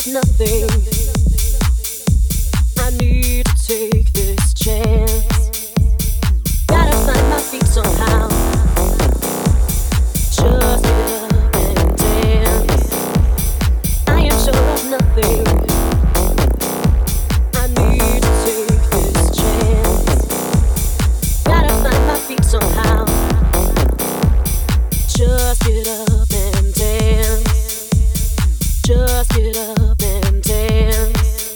of nothing. I need to take this chance. Gotta find my feet somehow. Just get up and dance. I am sure of nothing. I need to take this chance. Gotta find my feet somehow. Just get up and dance. Just get up and dance.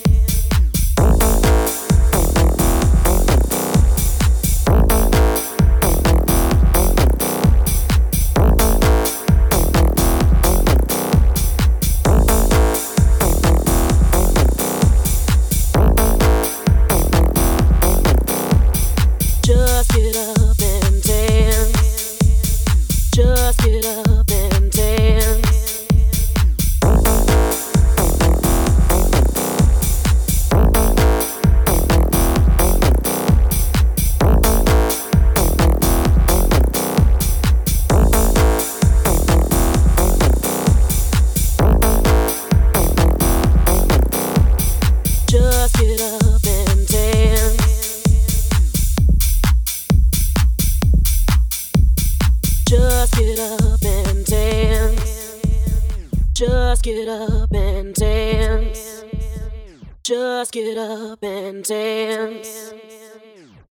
Just get up and dance. Just get up and dance. Just get up and dance. Just get up and dance. Just get up and dance. Just get up and dance.